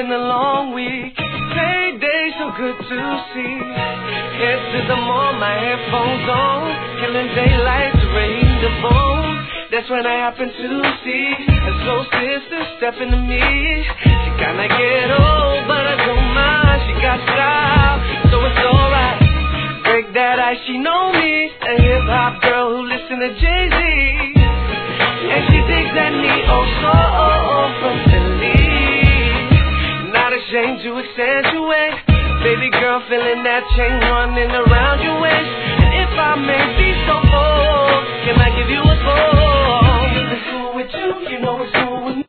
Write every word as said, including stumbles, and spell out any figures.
been a long week. Payday, so good to see. Head to the mall, my headphones on, killing daylight to rain the bone. That's when I happen to see a soul sister stepping to me. She kinda ghetto, but I don't mind. She got style, so it's alright. Break that ice, she know me, a hip hop girl who listen to Jay-Z. And she digs that neo soul from Philly. Not ashamed to accentuate. Baby girl feeling that chain running around your waist. And if I may be so bold, can I give you a call?